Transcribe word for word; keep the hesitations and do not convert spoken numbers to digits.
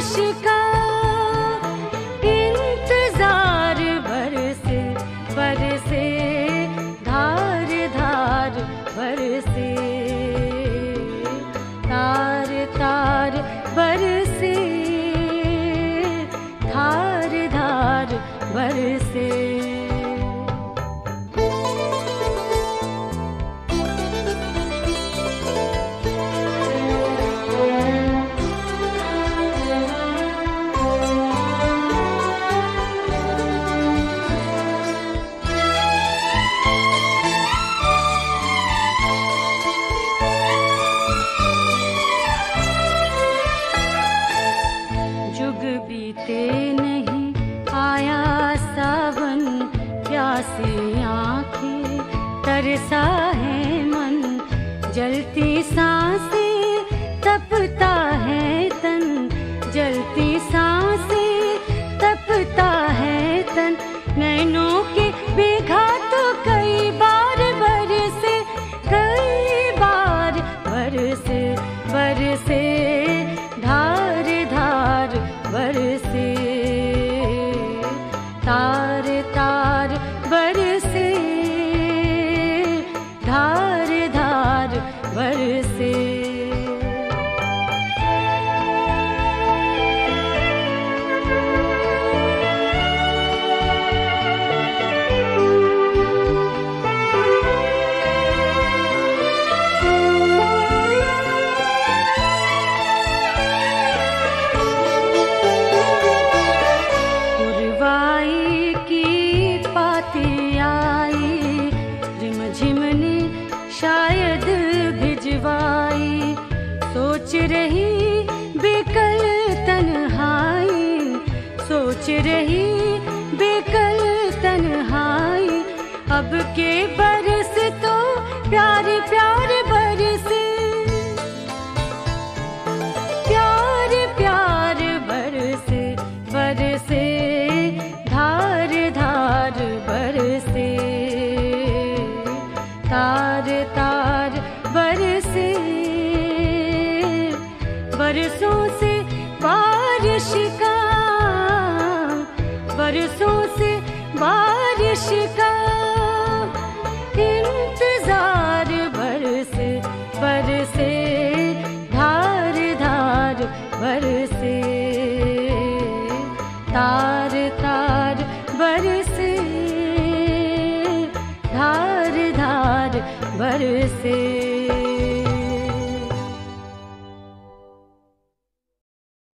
बारिश का इंतजार, बरसे बरसे धार धार बरसे, तार तार बरसे धार धार बरसे। जुग बीते नहीं आया सावन, प्यासी आंखें तरसा है मन, जलती सांसें तपता है तन, जलती सांसें तपता है तन। नैनों के बेघा तो कई बार बरसे, कई बार बरसे बरसे धार धार बरसे, तार तार बरसे धार धार बरसे। पुरवाई की पाती आई, रिमझिम ने शायद भिजवाई, सोच रही बेकल तन्हाई, सोच रही बेकल तन्हाई। अब के बरस तो प्यार प्यार बरसे, प्यार प्यार बरसे बरसे धार धार बरसे, तार तार बरसे। बरसों से बारिश का, बरसों से बारिश का इंतजार, बरसे बरसे धार धार बरसे, तार तार बरसे धार धार बरसे।